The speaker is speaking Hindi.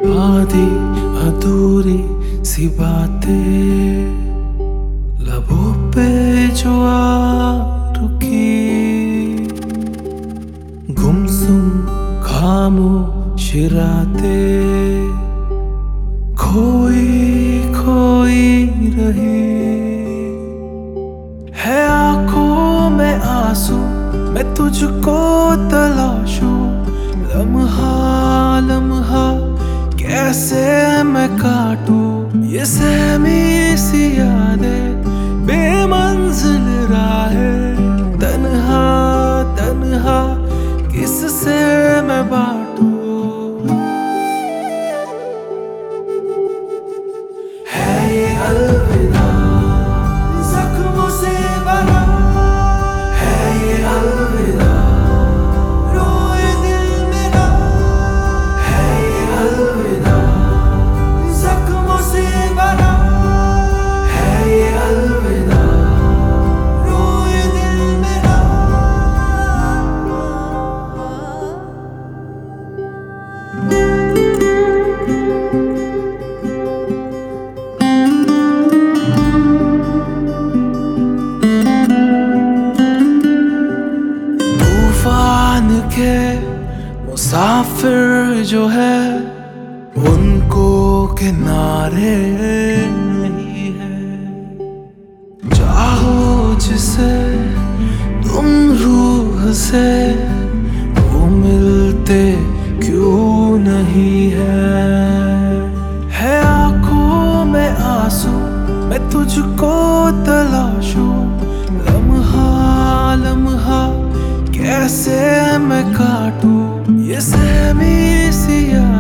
आधी अधूरी सी बातें लबों पे जो आ रुकी, गुमसुम खामोश रातें खोई खोई रही है। आंखों में आंसू मैं तुझको तलाशूं, लम्हा लम्हा कैसे मैं काटूं ये सहमी सी यादें, बेमंजिल राहें, तन्हा तन्हा किससे मैं बांटूं। है ये अलविदा जख्मों से भरा, है ये अलविदा रोए दिल मेरा, है ये अलविदा जख्मों से भरा, है ये अलविदा रोए दिल मेरा। तूफान के मुसाफिर जो है उनको किनारे नहीं है। चाहो जिसे तुम रूह से वो मिलते क्यों नहीं है। आंखों में आंसू मैं तुझको तलाशूं, लम्हा लम्हा कैसे मैं काटूं ये सहमी सी यादें।